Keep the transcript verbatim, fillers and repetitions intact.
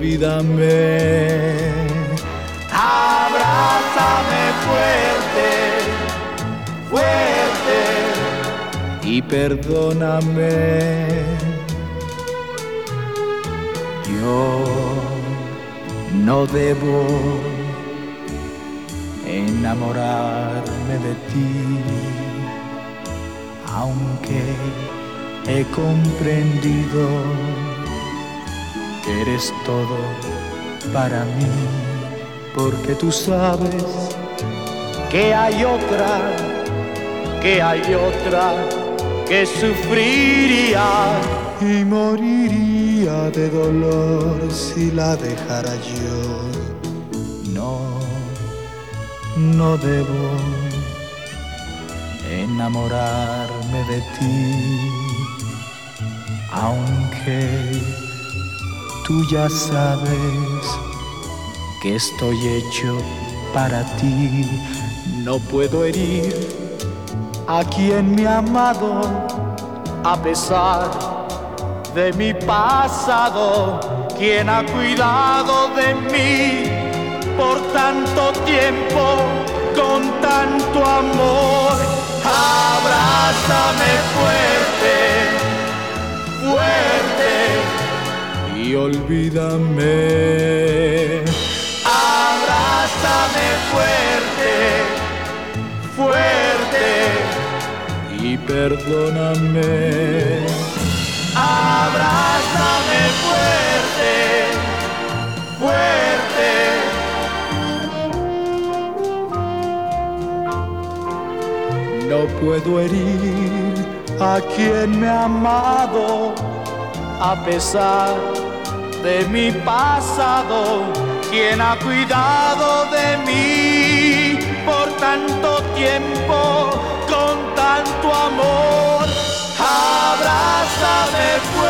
olvídame. Abrázame fuerte, fuerte y perdóname. Yo no debo enamorarme de ti, aunque he comprendido que eres todo para mí, porque tú sabes que hay otra, que hay otra que sufriría y moriría de dolor si la dejara yo. No, no debo enamorarme de ti, aunque tú ya sabes que estoy hecho para ti. No puedo herir a quien me ha amado, a pesar de mi pasado, quien ha cuidado de mí por tanto tiempo, con tanto amor. Abrázame fuerte, fuerte y olvídame. Abrázame fuerte, fuerte y perdóname. Abrázame fuerte, fuerte. No puedo herir a quien me ha amado, a pesar de mi pasado, quien ha cuidado de mí por tanto tiempo, con tanto amor. Abrázame fuerte.